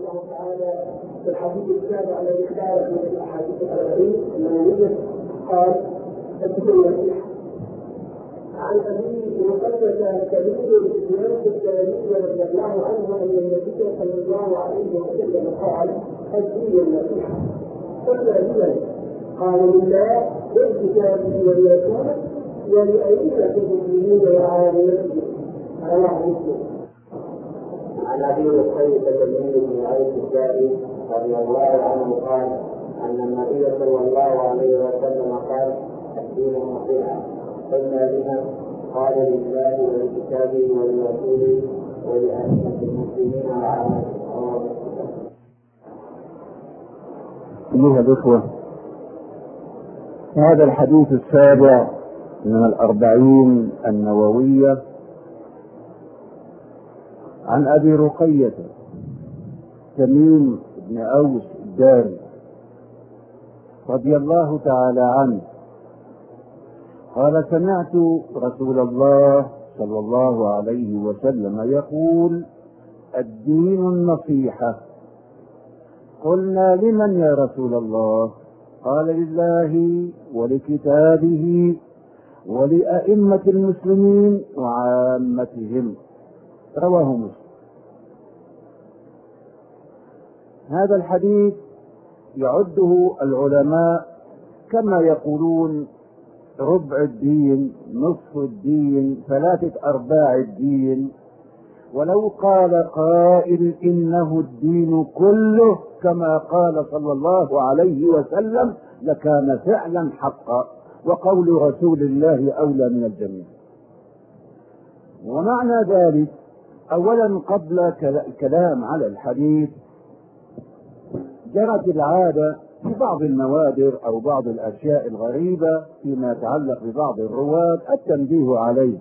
الله تعالى في الحديث السابع الذي اختاره من الاحاديث الاربعين المنويه قال: اتقوا النصيحه. عن ابي مقدس كبير الاسلام الثاني رضي الله عنه ان النبي صلى الله عليه وسلم قال: الدين النصيحه. قلنا لمن؟ قال: لله ولكتابه ولرسوله ولأئمة المسلمين وعاملتهم. رواه مسلم. عن ابي رقية تميم بن عيسى الداري رضي الله عنه قال ان النبي صلى الله عليه وسلم قال: الدين النصيحه. قلنا لمن؟ قال: لله ولكتابه ولرسوله ولأئمة المسلمين وعامتهم. أيها الإخوة، هذا الحديث السابع من الأربعين النووية عن أبي رقية تميم بن أوس الداري رضي الله تعالى عنه قال: سمعت رسول الله صلى الله عليه وسلم يقول: الدين النصيحة. قلنا: لمن يا رسول الله؟ قال: لله ولكتابه ولأئمة المسلمين وعامتهم. رواه مسلم. هذا الحديث يعده العلماء كما يقولون ربع الدين، نصف الدين، 3/4 الدين. ولو قال قائل إنه الدين كله كما قال صلى الله عليه وسلم لكان فعلا حقا، وقول رسول الله أولى من الجميع. ومعنى ذلك، أولا قبل الكلام على الحديث، جرت العادة في بعض النوادر أو بعض الأشياء الغريبة فيما يتعلق ببعض الرواة التنبيه عليه.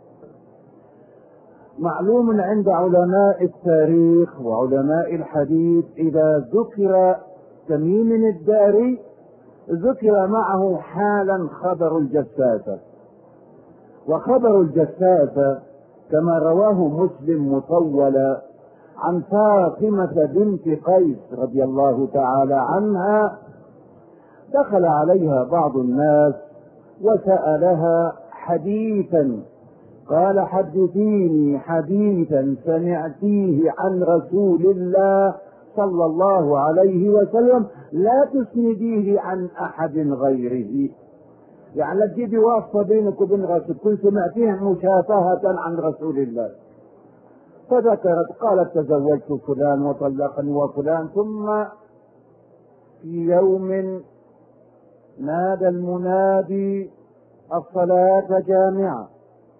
معلوم عند علماء التاريخ وعلماء الحديث إذا ذكر تميم الداري ذكر معه حالا خبر الجساسة. وخبر الجساسة كما رواه مسلم مطولا عن فاطمة بنت قيس رضي الله تعالى عنها، دخل عليها بعض الناس وسألها حديثا، قال: حدثيني حديثا سمعتيه عن رسول الله صلى الله عليه وسلم لا تسنديه عن أحد غيره. يعني لا تجيبي واسطة بينك وبين رسول، كنت سمعتيه مشافهة عن رسول الله. فذكرت، قالت: تزوجت فلان وطلقني وفلان. ثم في يوم نادى المنادي: الصلاة جامعة.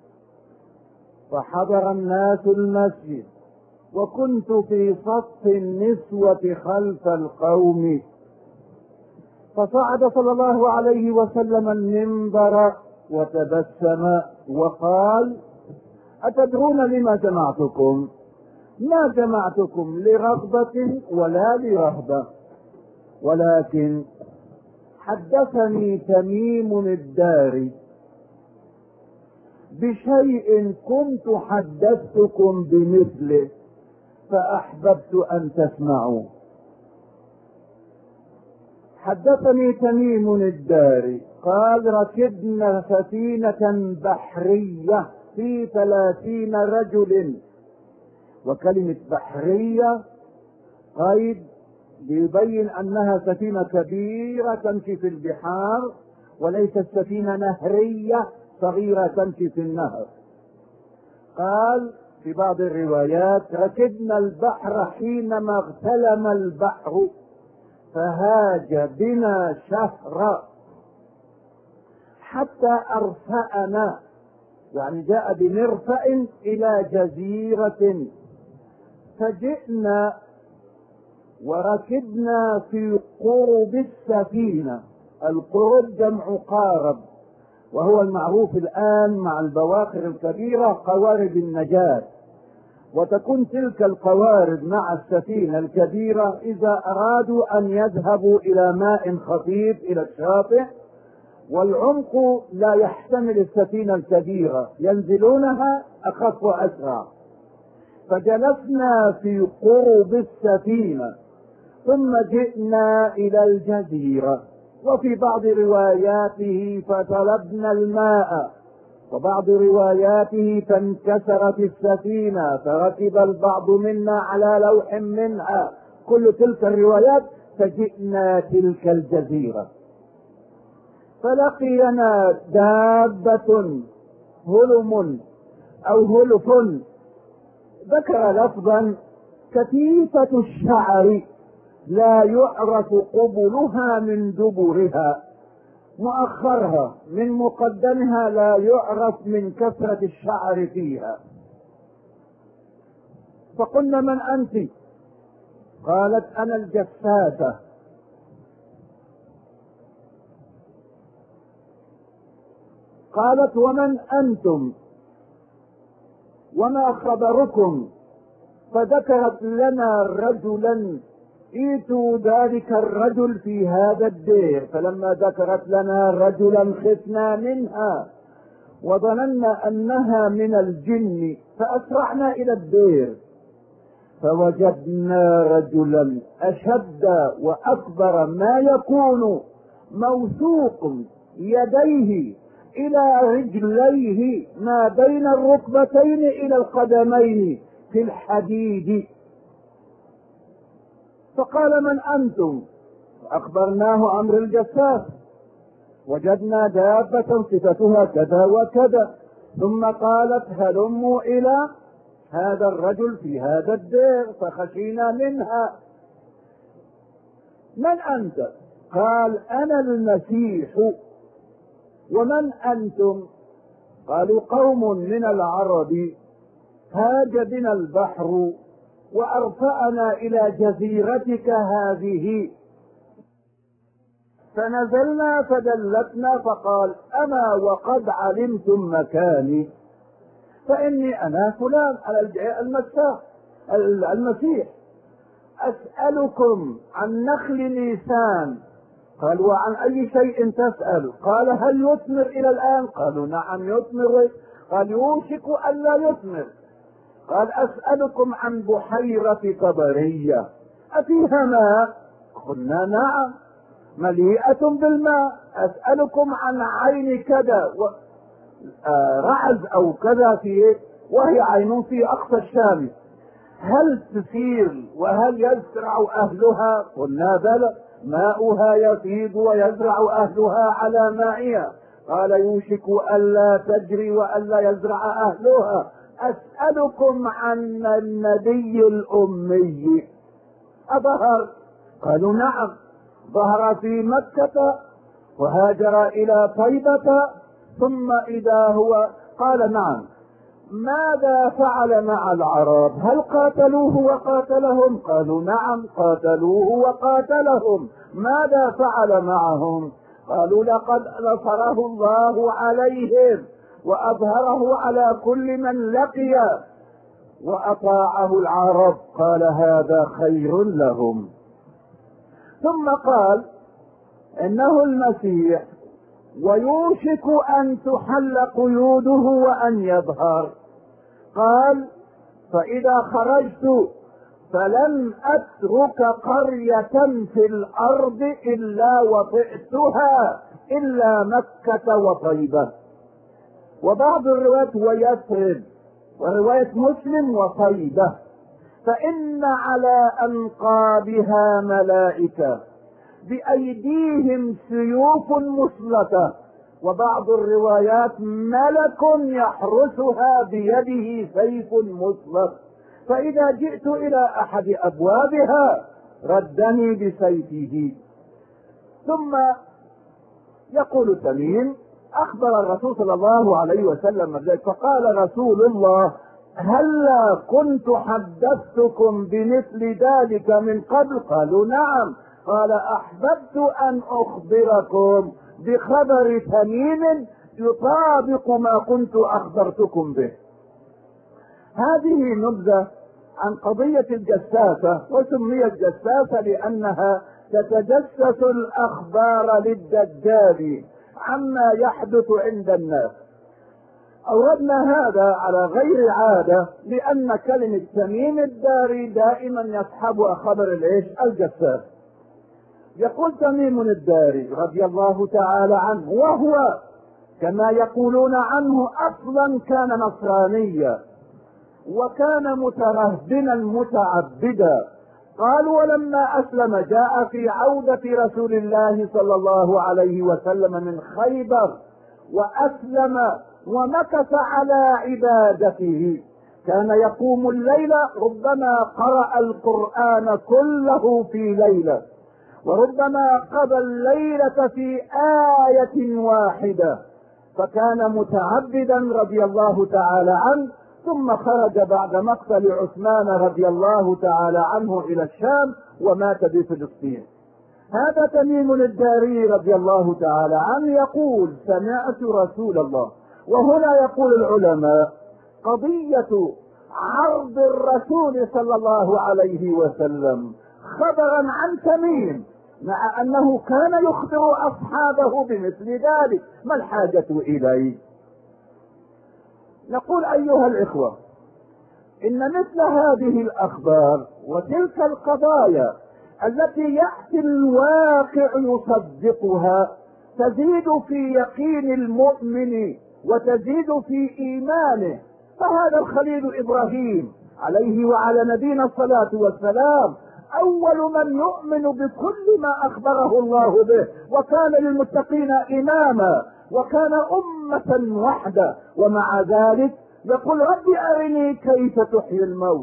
فحضر الناس المسجد، وكنت في صف النسوة خلف القوم. فصعد صلى الله عليه وسلم المنبر وتبسم وقال: أتدرون لما جمعتكم؟ ما جمعتكم لرغبة ولا لرهبة، ولكن حدثني تميم الداري بشيء كنت حدثتكم بمثله فأحببت أن تسمعوا. حدثني تميم الداري قال: ركبنا سفينة بحرية في 30 رجل. وكلمة بحرية قيد ليبين أنها سفينة كبيرة تمشي في البحار، وليست سفينة نهرية صغيرة تمشي في النهر. قال في بعض الروايات: ركبنا البحر حينما اغتلم البحر فهاج بنا شهرا حتى أرفأنا، يعني جاء بمرفأ إلى جزيرة. فجئنا وركبنا في قرب السفينة. القرب جمع قارب، وهو المعروف الآن مع البواخر الكبيرة قوارب النجاة. وتكون تلك القوارب مع السفينة الكبيرة إذا أرادوا أن يذهبوا إلى ماء خفيف إلى الشاطئ والعمق لا يحتمل السفينة الكبيرة، ينزلونها أخف وأسرع. فجلسنا في قرب السفينة ثم جئنا إلى الجزيرة. وفي بعض رواياته فطلبنا الماء، وبعض رواياته فانكسرت السفينة فركب البعض منا على لوح منها. كل تلك الروايات فجئنا تلك الجزيرة فلقينا دابة هلم أو هلف، ذكر لفظا كثيفة الشعر لا يعرف قبلها من دبرها، مؤخرها من مقدمها لا يعرف من كثرة الشعر فيها. فقلنا من أنت؟ قالت أنا الجساسة. قالت ومن أنتم وما خبركم؟ فذكرت لنا رجلا ائتوا ذلك الرجل في هذا الدير. فلما ذكرت لنا رجلا خفنا منها وظننا أنها من الجن فأسرعنا إلى الدير فوجدنا رجلا أشد وأكبر ما يكون موثوق يديه إلى رجليه ما بين الركبتين إلى القدمين في الحديد. فقال من أنتم؟ أخبرناه أمر الجساس، وجدنا دابة صفتها كذا وكذا. ثم قالت هلموا إلى هذا الرجل في هذا الدير، فخشينا منها. من أنت؟ قال أنا المسيح. ومن أنتم؟ قالوا قوم من العرب هاج بنا البحر وأرفأنا إلى جزيرتك هذه فنزلنا فدلتنا. فقال أما وقد علمتم مكاني فإني أنا فلان المسيح أسألكم عن نخل نيسان. قال وعن أي شيء تسأل؟ قال هل يثمر إلى الآن؟ قالوا نعم يثمر. قال يوشك ألا يثمر. قال أسألكم عن بحيرة طبرية أفيها ماء؟ قلنا نعم مليئة بالماء. أسألكم عن عين كذا رعز أو كذا فيه، وهي عين في أقصى الشام، هل تسير وهل يزرع أهلها؟ قلنا بلى ماؤها يفيض ويزرع أهلها على مائها. قال يوشك ألا تجري وألا يزرع أهلها. أسألكم عن النبي الأمي أظهر؟ قالوا نعم ظهر في مكة وهاجر إلى طيبة ثم إذا هو. قال نعم. ماذا فعل مع العرب؟ هل قاتلوه وقاتلهم؟ قالوا نعم قاتلوه وقاتلهم. ماذا فعل معهم؟ قالوا لقد نصره الله عليهم وأظهره على كل من لقي وأطاعه العرب. قال هذا خير لهم. ثم قال إنه المسيح ويوشك أن تحل قيوده وأن يظهر. قال فإذا خرجت فلن أترك قرية في الأرض إلا وطئتها إلا مكة وطيبة. وبعض الروايات ويثرب، ورواية مسلم وطيبة، فإن على أنقابها ملائكة بأيديهم سيوف مسلطة. وبعض الروايات ملك يحرسها بيده سيف مسلط. فإذا جئت إلى أحد أبوابها ردني بسيفه. ثم يقول تميم أخبر الرسول صلى الله عليه وسلم بذلك فقال رسول الله هلا كنت حدثتكم بمثل ذلك من قبل؟ قالوا نعم. قال أحببت أن أخبركم بخبر تميم يطابق ما كنت أخبرتكم به. هذه نبذة عن قضية الجساسة، وسميت جساسة لأنها تتجسس الأخبار للدجال عما يحدث عند الناس. أوردنا هذا على غير عادة لأن كلمة تميم الداري دائما يصحبها خبر الايش؟ الجساس. يقول تميم الداري رضي الله تعالى عنه، وهو كما يقولون عنه اصلا كان نصرانيا وكان مترهبنا متعبدا. قالوا ولما اسلم جاء في عودة رسول الله صلى الله عليه وسلم من خيبر واسلم ومكث على عبادته، كان يقوم الليل ربما قرأ القرآن كله في ليلة، وربما قضى الليلة في آية واحدة، فكان متعبدا رضي الله تعالى عنه. ثم خرج بعد مقتل عثمان رضي الله تعالى عنه إلى الشام ومات بفلسطين. هذا تميم الداري رضي الله تعالى عنه يقول سمعت رسول الله. وهنا يقول العلماء قضية عرض الرسول صلى الله عليه وسلم خبرا عن تميم مع انه كان يخبر اصحابه بمثل ذلك، ما الحاجة اليه؟ نقول ايها الاخوة ان مثل هذه الاخبار وتلك القضايا التي يأتي الواقع يصدقها تزيد في يقين المؤمن وتزيد في ايمانه. فهذا الخليل ابراهيم عليه وعلى نبينا الصلاة والسلام اول من يؤمن بكل ما اخبره الله به، وكان للمتقين اماما وكان امة وحده، ومع ذلك يقول رب ارني كيف تحيي الموت.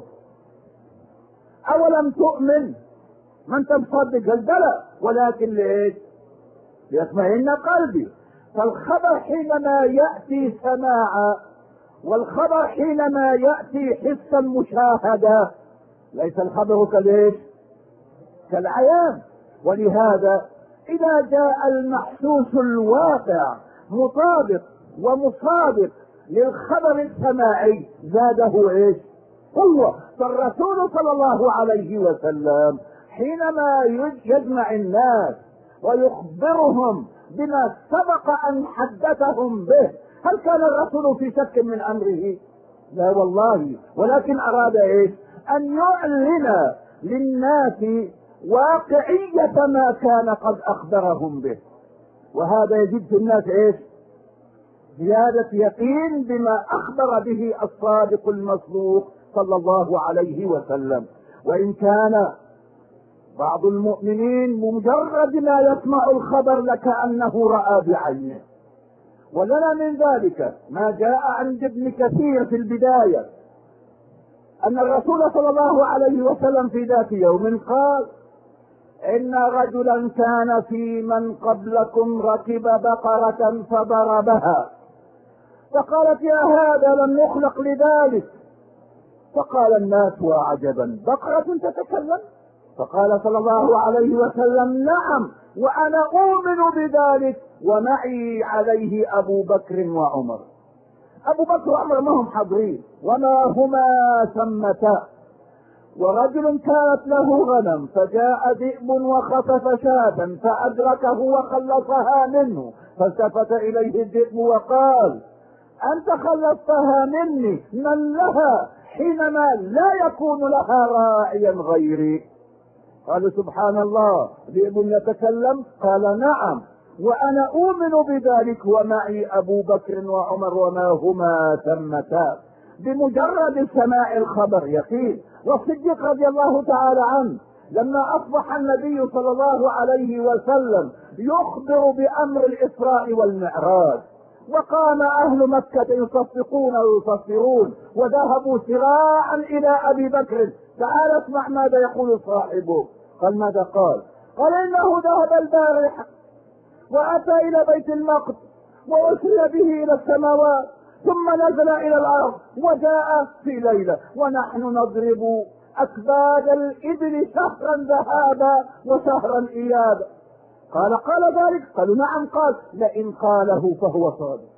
اولم تؤمن؟ ما انت مصدق البلى، ولكن ليش؟ ليطمئن قلبي. فالخبر حينما يأتي سماعا، والخبر حينما يأتي حسا مشاهدا، ليس الخبر كليش؟ كالعيان. ولهذا إذا جاء المحسوس الواقع مطابق ومصادق للخبر السماعي زاده ايش؟ قوة. فالرسول صلى الله عليه وسلم حينما يجمع الناس ويخبرهم بما سبق ان حدثهم به، هل كان الرسول في شك من امره؟ لا والله، ولكن اراد ايش؟ ان يعلن للناس واقعية ما كان قد اخبرهم به. وهذا يجد في الناس ايش؟ زيادة يقين بما اخبر به الصادق المصدوق صلى الله عليه وسلم. وان كان بعض المؤمنين بمجرد ما يسمع الخبر لكأنه رأى بعينه. ولنا من ذلك ما جاء عند ابن كثير في البداية أن الرسول صلى الله عليه وسلم في ذات يوم قال إن رجلا كان في من قبلكم ركب بقرة فضربها، فقالت يا هذا لم يخلق لذلك. فقال الناس وعجبا بقرة تتكلم؟ فقال صلى الله عليه وسلم نعم وانا اؤمن بذلك ومعي عليه ابو بكر وعمر. ابو بكر وعمر ما هم حاضرين وما هما ثمتا. ورجل كانت له غنم فجاء ذئب وخطف شاة فادركه وخلصها منه، فالتفت اليه الذئب وقال انت خلصتها مني، من لها حينما لا يكون لها راعيا غيري؟ قال سبحان الله، ذئب يتكلم؟ قال نعم وانا اؤمن بذلك ومعي ابو بكر وعمر وما هما ثمتا. بمجرد سماع الخبر يقين. والصديق رضي الله تعالى عنه لما اصبح النبي صلى الله عليه وسلم يخبر بامر الاسراء والمعراج، وقام اهل مكة يصفقون ويصفرون وذهبوا سراعا الى ابي بكر، تعال اسمع ماذا يقول صاحبه. قال ماذا قال؟ قال انه ذهب البارحة واتى الى بيت المقدس واسري به الى السماوات ثم نزل الى الارض وجاء في ليلة ونحن نضرب اكباد الابل شهرا ذهابا وشهرا ايابا. قال ذلك؟ قالوا نعم. قال لئن قاله فهو صادق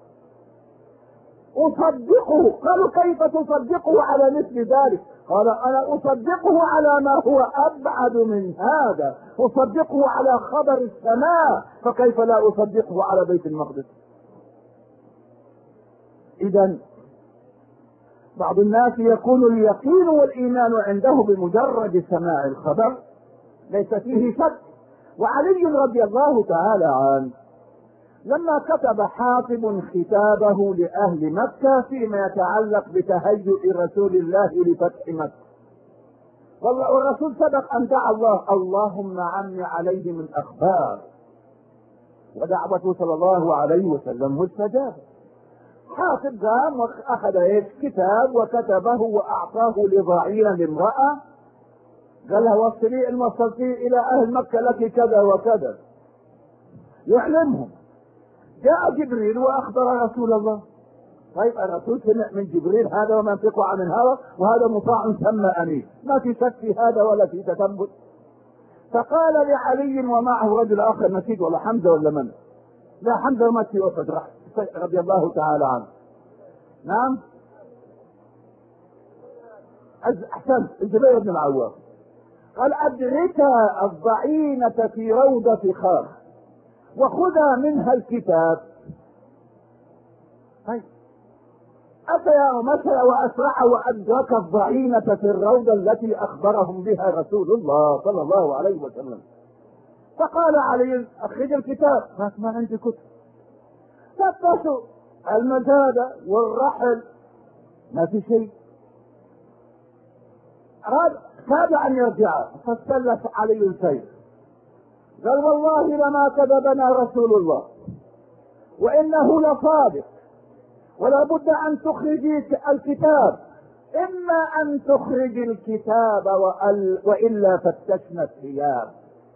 اصدقه. قالوا كيف تصدقه على مثل ذلك؟ قال انا اصدقه على ما هو ابعد من هذا، اصدقه على خبر السماء، فكيف لا اصدقه على بيت المقدس؟ إذا بعض الناس يكون اليقين والإيمان عنده بمجرد سماع الخبر، ليس فيه شك. وعلي رضي الله تعالى عنه لما كتب حاطب كتابه لأهل مكة فيما يتعلق بتهيؤ رسول الله لفتح مكة، والرسول سبق أن دعا الله اللهم عمي عليه من أخبار، ودعوته صلى الله عليه وسلم مستجابة. حاطب قام وأخذ كتاب وكتبه وأعطاه لضعينا لامرأة، قال لها وصلي إن وصلتي إلى أهل مكة لك كذا وكذا، يعلمهم. جاء جبريل وأخبر رسول الله. طيب الرسول سمع من جبريل هذا وما ينطق عن الهوى وهذا مطاع ثم أمين، ما في شك في هذا ولا في تثبت. فقال لعلي ومعه رجل آخر نسيت ولا حمزة ولا من، لا حمزة مات في أحد رضي الله تعالى عنه. نعم أحسن، الزبير بن العوام. قال أدرك الضعينة في روضة خار وخذا منها الكتاب. طيب أتى ومشى وأسرع وأدرك الضعينة في الروضة التي أخبرهم بها رسول الله صلى الله عليه وسلم. فقال علي أخرج الكتاب. ما عندي كتب. فتشوا المزادة والرحل ما في شيء. كاد أن يرجع فاستلف علي السيف، قال والله لما كذبنا رسول الله وإنه لصادق، ولا بد أن تخرجي الكتاب، إما أن تخرج الكتاب وإلا فتشنا الثياب.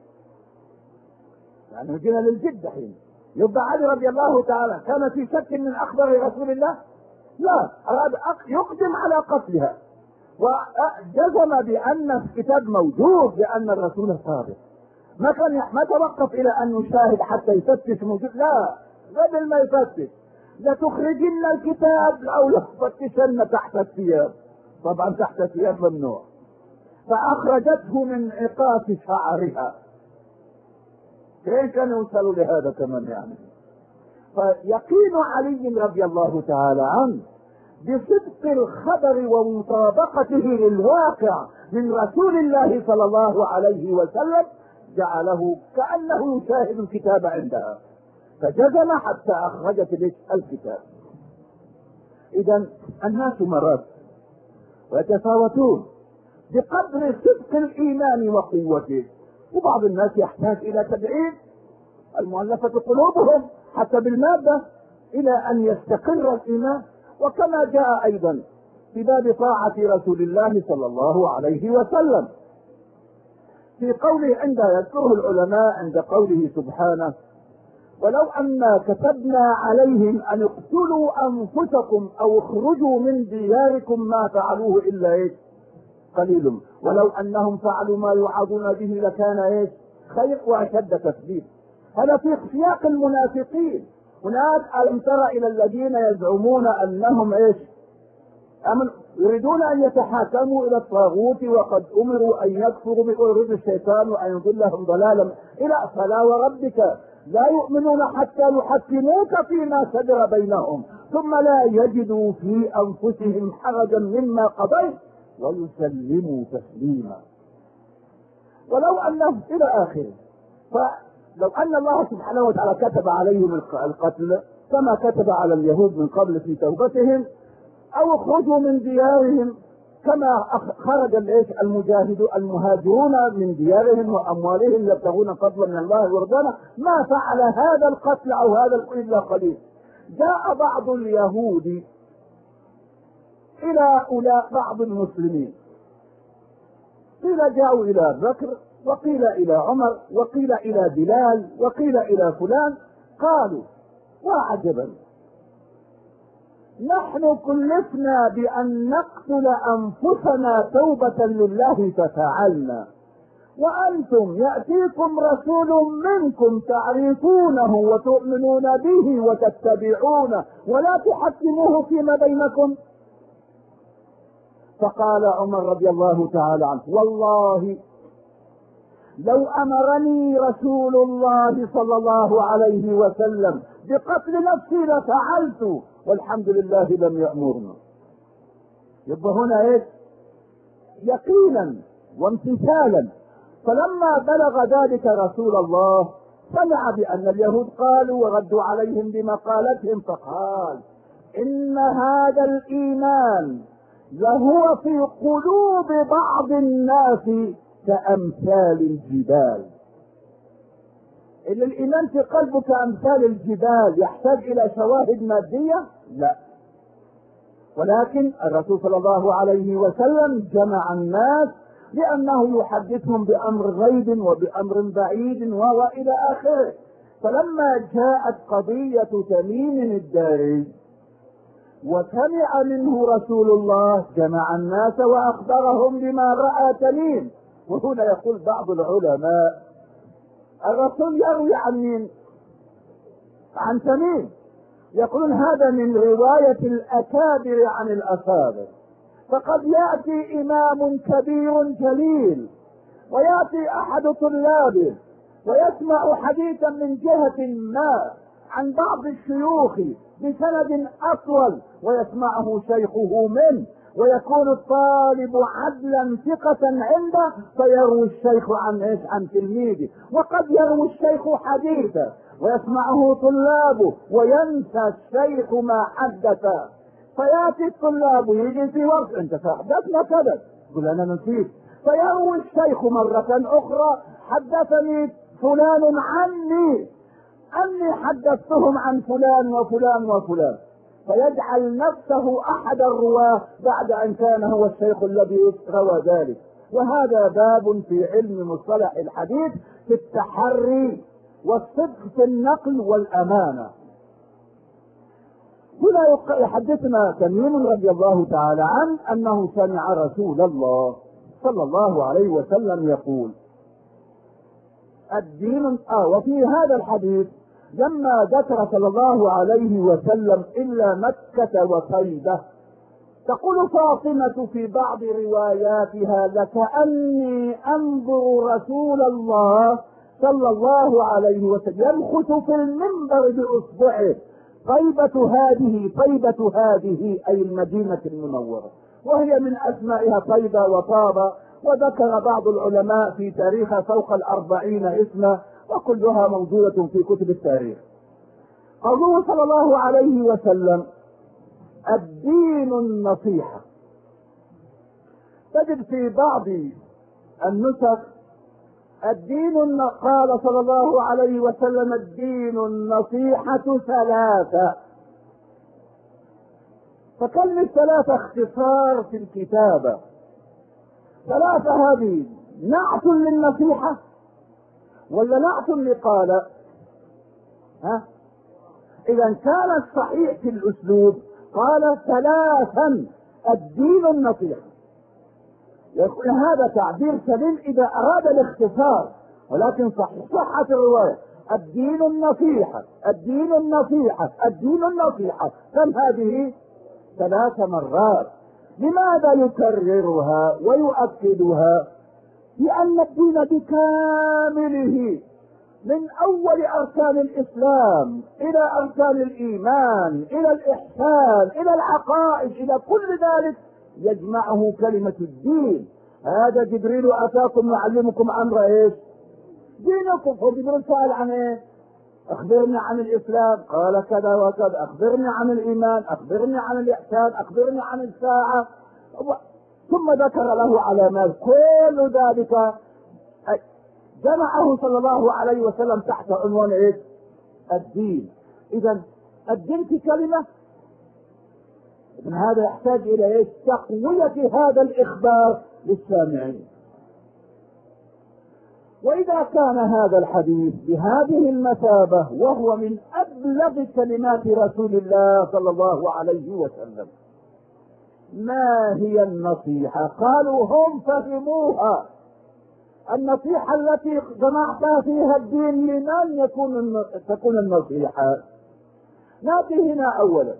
يعني جينا للجد حين. يبقى علي رضي الله تعالى كان في شك من أخبار رسول الله؟ لا، أراد يقدم على قتلها وجزم بأن الكتاب موجود، لأن الرسول صادق. ما توقف إلى أن يشاهد حتى يفتش موجود، لا، قبل ما يفتش لتخرجن الكتاب أو لتفتشن تحت الثياب. طبعا تحت الثياب ممنوع. فأخرجته من عقاف شعرها. كيف كانوا يوصلوا لهذا كمان يعني؟ فيقين علي رضي الله تعالى عنه بصدق الخبر ومطابقته للواقع من رسول الله صلى الله عليه وسلم جعله كأنه يشاهد الكتاب عندها، فجزم حتى أخرجت الكتاب. إذا الناس مرات ويتفاوتون بقدر صدق الإيمان وقوته، وبعض الناس يحتاج إلى تدعيم المؤلفة قلوبهم حتى بالمادة إلى أن يستقر الإيمان. وكما جاء أيضا في باب طاعة رسول الله صلى الله عليه وسلم في قوله عند يذكره العلماء عند قوله سبحانه ولو أنا كتبنا عليهم أن اقتلوا أنفسكم أو اخرجوا من دياركم ما فعلوه إلا قليل ولو أنهم فعلوا ما يوعظون به لكان خير وأشد تثبيت. هذا في سياق المنافقين. هناك ألم تر إلى الذين يزعمون أنهم يريدون أن يتحاكموا إلى الطاغوت وقد أمروا أن يكفروا بأمر الشيطان وأن يضلهم ضلالا إلى فلا وربك لا يؤمنون حتى يحكموك فيما شجر بينهم ثم لا يجدوا في أنفسهم حرجا مما قضيت ويسلموا تسليما. ولو أنه إلى آخره. فلو أن الله سبحانه وتعالى كتب عليهم القتل كما كتب على اليهود من قبل في توبتهم أو اخرجوا من ديارهم كما خرج المهاجرون من ديارهم وأموالهم يبتغون فضلا من الله ورضوانه ما فعل هذا القتل أو هذا إلا قليل. جاء بعض اليهود إلى بعض المسلمين، قيل جاءوا إلى بكر وقيل إلى عمر وقيل إلى بلال وقيل إلى فلان، قالوا وعجبا نحن كلفنا بأن نقتل أنفسنا توبة لله ففعلنا، وأنتم يأتيكم رسول منكم تعرفونه وتؤمنون به وتتبعونه ولا تحكموه فيما بينكم. فقال عمر رضي الله تعالى عنه والله لو أمرني رسول الله صلى الله عليه وسلم بقتل نفسي لفعلت والحمد لله لم يأمرنا. يبقى هنا ايه؟ يقينا وامتثالا. فلما بلغ ذلك رسول الله سمع بأن اليهود قالوا وردوا عليهم بمقالتهم، فقال إن هذا الإيمان لهو في قلوب بعض الناس كأمثال الجبال. إن الإيمان في قلبه كأمثال الجبال يحتاج إلى شواهد مادية؟ لا، ولكن الرسول صلى الله عليه وسلم جمع الناس لأنه يحدثهم بأمر غيب وبأمر بعيد وإلى آخره. فلما جاءت قضية تميم الداري وسمع منه رسول الله جمع الناس وأخبرهم بما رأى تميم. وهنا يقول بعض العلماء الرسول يروي عن مين؟ عن تميم. يقولون هذا من رواية الأكابر عن الأكابر. فقد يأتي إمام كبير جليل ويأتي أحد طلابه ويسمع حديثا من جهة ما عن بعض الشيوخ بسند أطول ويسمعه شيخه منه، ويكون الطالب عدلا ثقة عنده فيروي الشيخ عن تلميذه. وقد يروي الشيخ حديثا ويسمعه طلابه وينسى الشيخ ما حدث، فياتي الطلاب يجي في وقت انت حدثنا كذا يقول انا نسيت، فيروي الشيخ مرة اخرى حدثني فلان عني حدثتهم عن فلان وفلان وفلان، فيجعل نفسه احد الرواه بعد ان كان هو الشيخ الذي روى ذلك. وهذا باب في علم مصطلح الحديث في التحري والصدق في النقل والامانه. هنا يحدثنا تميم رضي الله تعالى عنه انه سمع رسول الله صلى الله عليه وسلم يقول الدين وفي هذا الحديث لما ذكر صلى الله عليه وسلم إلا مكة وطيبة، تقول فاطمة في بعض رواياتها لكأني أنظر رسول الله صلى الله عليه وسلم يمخث في المنبر بإصبعه طيبة هذه أي المدينة المنورة، وهي من أسمائها طيبة وطابة. وذكر بعض العلماء في تاريخها فوق 40 اسما وكلها موجودة في كتب التاريخ. قوله صلى الله عليه وسلم الدين النصيحة، تجد في بعض النسخ قال صلى الله عليه وسلم الدين النصيحة ثلاثة، فكلمة ثلاثة اختصار في الكتابة. ثلاثة هذه نعت للنصيحة ولا نعت لقال؟ إذا كان الصحيح في الأسلوب قال ثلاثا الدين النصيحة، يقول هذا تعبير سليم إذا أراد الاختصار، ولكن صحة الرواية الدين النصيحة الدين النصيحة الدين النصيحة. كم هذه؟ 3 مرات. لماذا يكررها ويؤكدها؟ لأن الدين بكامله من أول أركان الإسلام إلى أركان الإيمان إلى الإحسان إلى العقائد إلى كل ذلك يجمعه كلمة الدين. هذا جبريل أتاكم يعلمكم أمر إيش؟ دينكم. فجبريل سأل عن إيه؟ أخبرني عن الإسلام، قال كذا وكذا. أخبرني عن الإيمان، أخبرني عن الإحسان، أخبرني عن الساعة، ثم ذكر له علامات. كل ذلك جمعه صلى الله عليه وسلم تحت عنوان إيش؟ الدين. إذا الدين في كلمة، من هذا يحتاج إلى إيش؟ تقوية هذا الإخبار للسامعين. وإذا كان هذا الحديث بهذه المثابة وهو من أبلغ كلمات رسول الله صلى الله عليه وسلم، ما هي النصيحة؟ قالوا هم فهموها. النصيحة التي جمعت فيها الدين لمن تكون النصيحة؟ نأتي هنا أولا.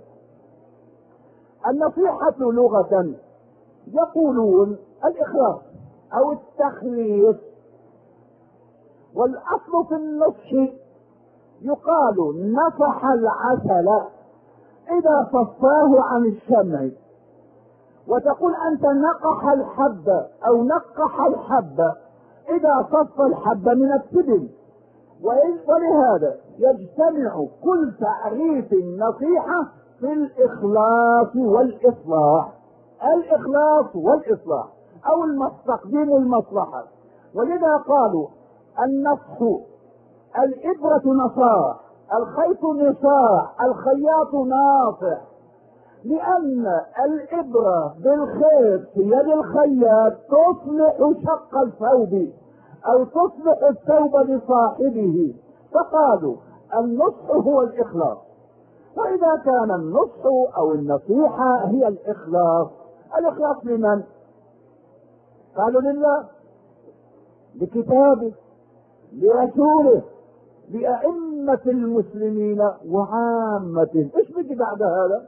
النصيحة لغة يقولون الإخلاص أو التخليص، والأصل في النصح يقال نفح العسل إذا صفاه عن الشمع، وتقول أنت نقح الحب أو نقح الحب إذا صف الحب من التبن. ولهذا يجتمع كل تعريف النصيحة في الإخلاص والإصلاح، الإخلاص والإصلاح أو تقديم المصلحة. ولذا قالوا النصح، الإبرة نصاح، الخيط نصاح، الخياط ناصح، لأن الإبرة بالخيط في يد الخياط تصلح شق الثوب أو تصلح الثوب لصاحبه، فقالوا النصح هو الإخلاص. وإذا كان النصح أو النصيحة هي الإخلاص، الإخلاص لمن؟ قالوا لله، لكتابه، لرسوله، لأئمة المسلمين وعامته. ايش بيجي بعد هذا؟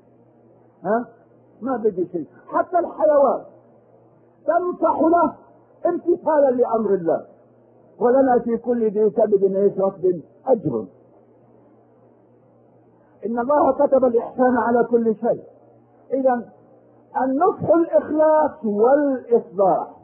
ما بيجي شيء. حتى الحيوان تنصح له امتثالا لأمر الله، ولنا في كل ذي كبد رطب أجر. إن الله كتب الإحسان على كل شيء. إذا النصح الإخلاص والإصلاح.